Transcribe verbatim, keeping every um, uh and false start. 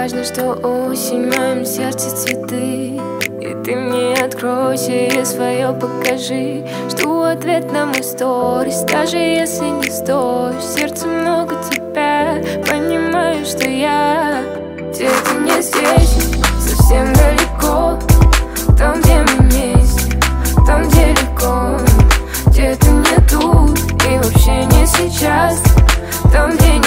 важно, что осень в моем сердце цветы. И ты мне откройся и свое покажи. Жду ответ на мой сторис, даже если не стоишь. В сердце много тебя, понимаю, что я где-то не здесь, совсем далеко. Там, где мы вместе, там, где легко. Где-то не тут и вообще не сейчас. Там, где не